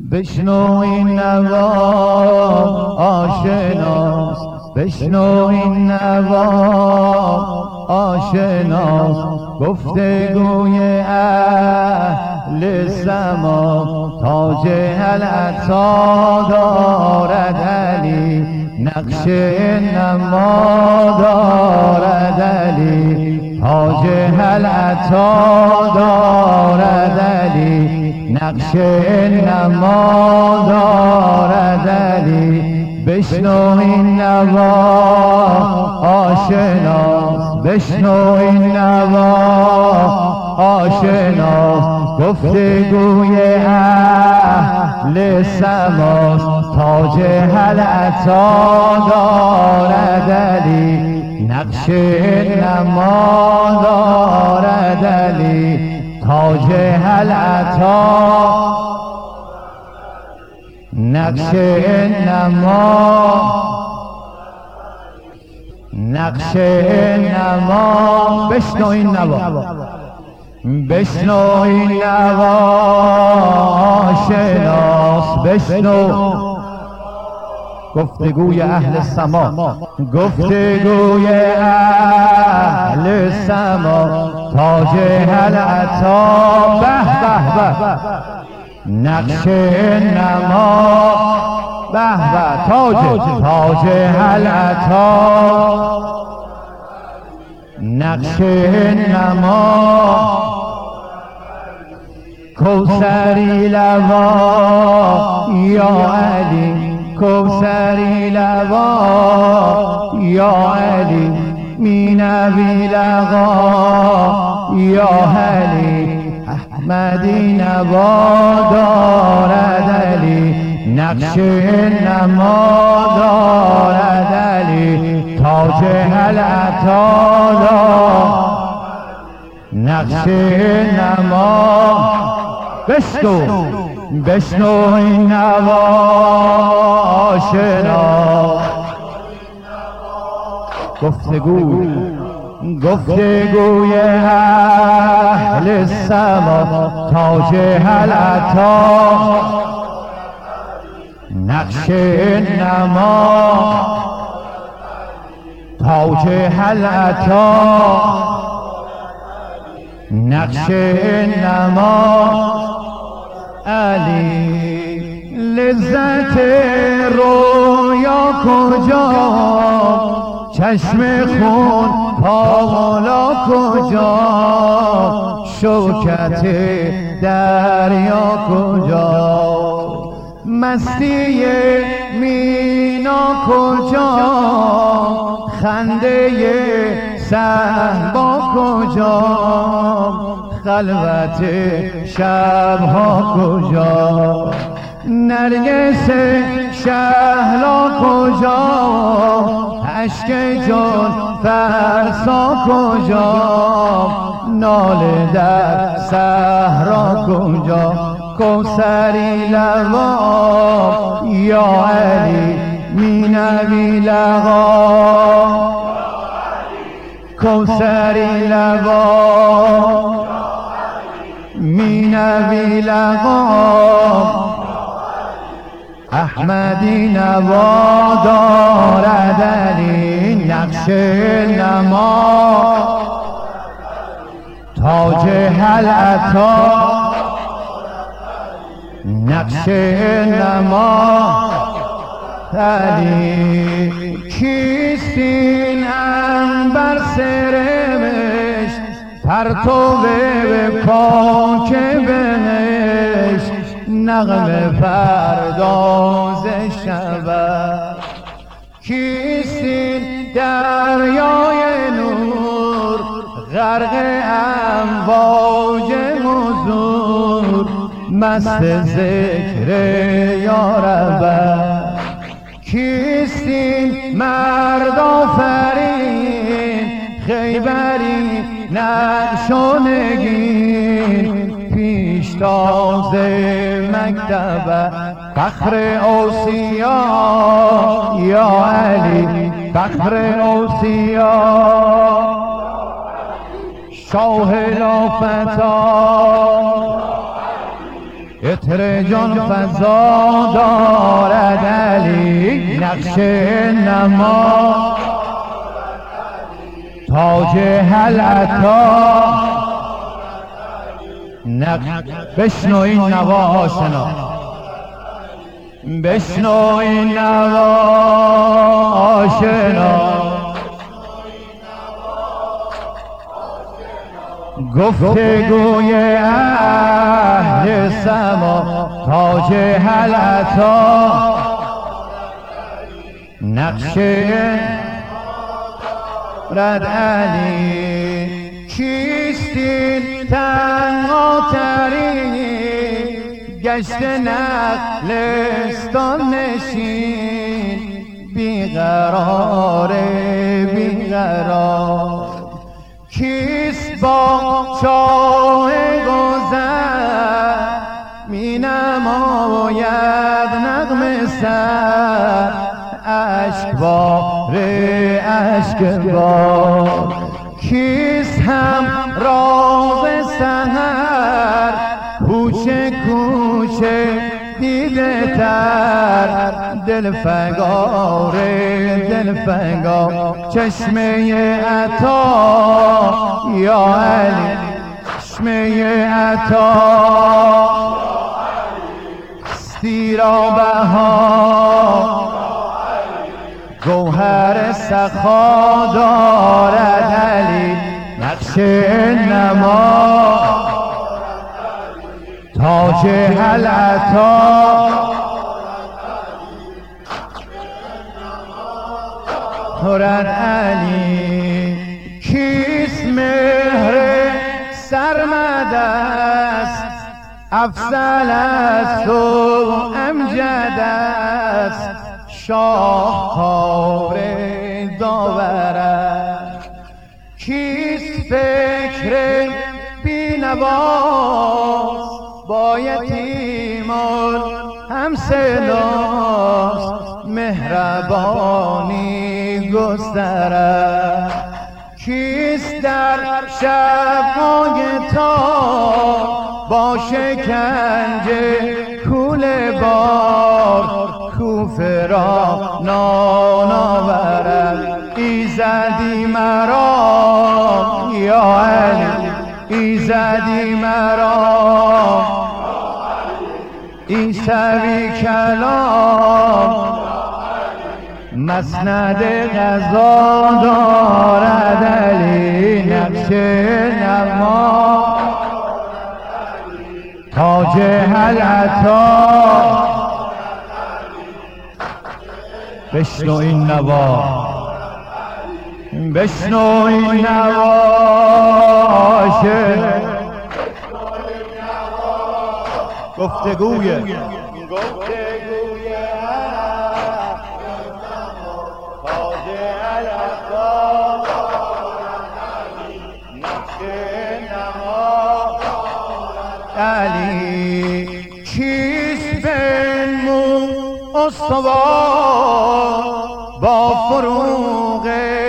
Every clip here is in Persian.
بشنو این نوا آشناس، بشنو این نوا آشناس، گفتگوی اهل سما. تاج العطا دارد علی، نقش نما دارد علی. تاج العطا دارد علی، نقش نما دارد علی. بشنو این نوا آشناس، بشنو این نوا آشناس، گفتگوی اهل سماست. تاج العطا دارد علی، نقش نما دارد علی. تاج العطا نقش نما، نقش نما. بشنو این نوا، بشنو این نوا آشناس، بشنو گفتگوی اهل سما، گفتگوی اهل سما. تاج العطا به به به، نقش نما به به. تاج العطا نقش نما. کوثری لوا یا علی، کوثری لوا یا علی. مینوی لغا یا علی، احمدی نوا دارد علی. نقش نما دارد علی. تاج العطا نقش نما. بشنو، بشنو این نوا آشنا، گفتگوی اهل سما. تاج العطا نقش نما. تاج العطا نقش نما. علی لذت رویا کجا، چشم خون پالا کجا، شوکت دریا کجا، مستی مینا کجا، خنده صحبا کجا، خلوت شبها کجا، نرگس شهلا کجا، اشک جان فرسا کجا، ناله در صحرا کجا. کوثری لوا یا علی، مینوی لغا، کوثری لوا مینوی لغا، احمدی نوا دارد علی. نقش نما، تاج العطا نقش نما. علی کیست این عنبر سرمش، پرتو به پاک بهشت، نغمه پرداز شود. کیست این دریای نور، غرق امواج حضور، مست ذکر یا رب. کیست این مرد آفرین، خیبری نقش و نگین، پیشتاز مکتب، فخر اوصیا یا علی، فخر اوصیا، شاه لافتا عطر جان فضا دارد علی، نقش نما تاج حلعتا. بشنو این نوا آشنا، بشنو این نوا آشنا، گفتگوی اهل سما تاج حلعتا. نقش رد علی کیستین تنها ترین گشت نخلستان نشین، بیقرار بیقرار. کیست با چاه گذر می نماید نغمه سر، اشک بار اشک بار. کیست هم راز سحر کوچه کوچه دیده تر، دل فگار دل فگار. چشمه عطا یا علی، چشمه عطا هستی را بها، گوهر سخا دارد علی، نقش نما تاج حلعتا. خورد علی کیست مهر سرمد است، افضل است و امجد است، شاهکار داور است. کیست فکر بینواست، با یتیمان همسلاست، مهربانی گسترد. کیست در شب‌های تار با شکنجه کوله بار، کوفه را نان آورد. ایزدی مرا یا علی، ایزدی مرا، عیسوی کلام مسند قضا دارد علی، نقش نما تاج حلعتا. بشنو این نوا، بشنو این نوا گفتگوی تاج حلعتا، نقش نما علی. کیست بنمون استوار با فروغ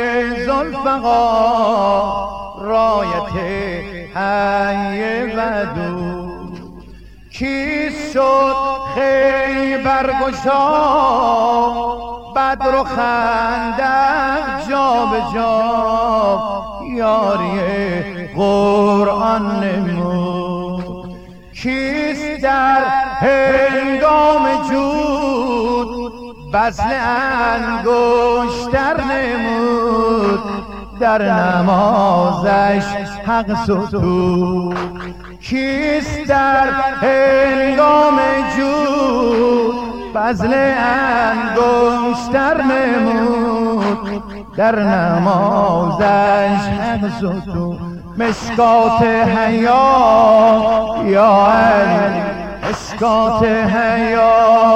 ذوالفقار، رایت حی ودود. کیست شد خیبر گشا، بدر و خندق جا به جا، یاری قرآن نمود. کیست در هنگام جود، بذل انگشتر نمود، در نمازش حق ستود. کیست در هنگام جود، بذل انگشتر نمود، در نمازش حق ستود. مشکات حیا یا علی، مشکات حیا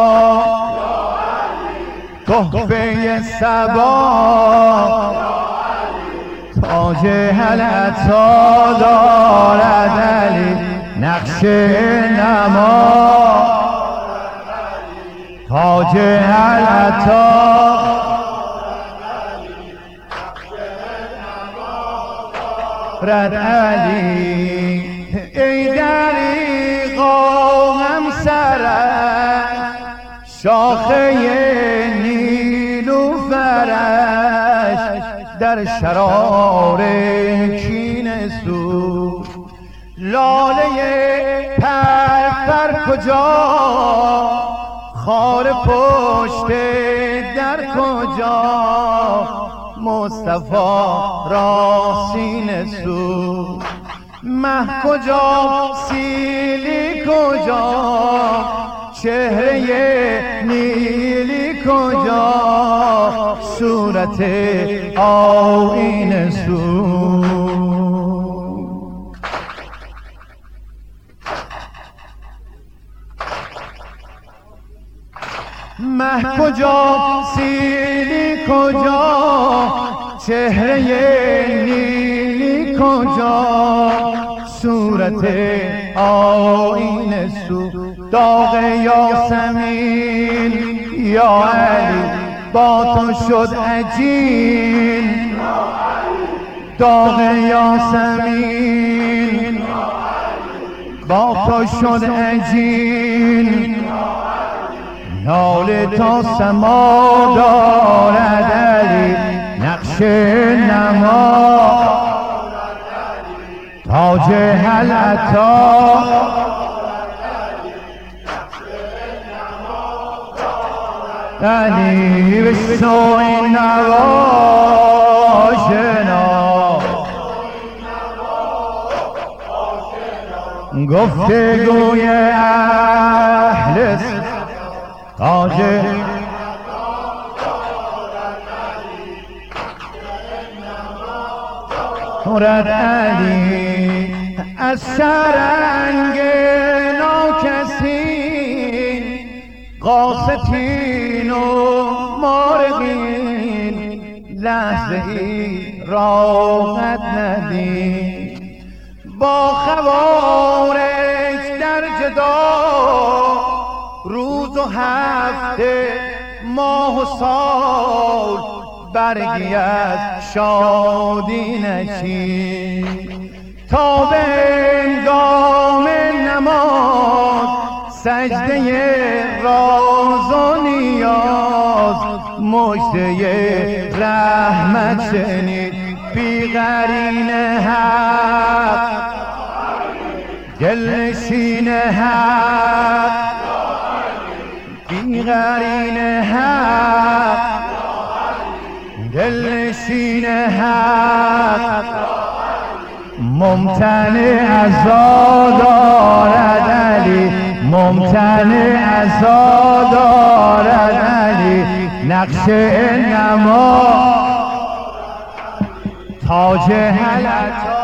تحفه صبا، تاج حلعتا دارد علی، نقش نما تاج حلعتا. رد علی ای دریغا غم سرش شاخه نیلوفرش در شرار کینه سوز لاله پر کجا خار پشت در کجا مصطفی را سینه سوز مه کجا سیلی کجا چهره نیلی کجا صورت آیینه سوز مه کجا سیلی کجا چهره نیلی کجا صورت آیینه سوز داغ یاسمین یا علی با تو شد عجین داغ یاسمین با تو شد عجین ناله تا سما دارد علی نقش نما تاج حلعتا علی بشنو این نوا شنا گفتگوی اهل تاج دارد علی از شرنگ ناکسین قاستین و مارقین لحظه ای راحت ندید با خوارج در جدا روز و هفته ماه و سال برگی از شادی نچید تا به هنگام نماز سجده راز و نیاز مژده رحمت شنید بی قرین حق دلنشین حق بی قرین حق دلنشین حق ممتنع عزا دارد علی ممتنع عزا دارد علی نقش نما تاج حلعتا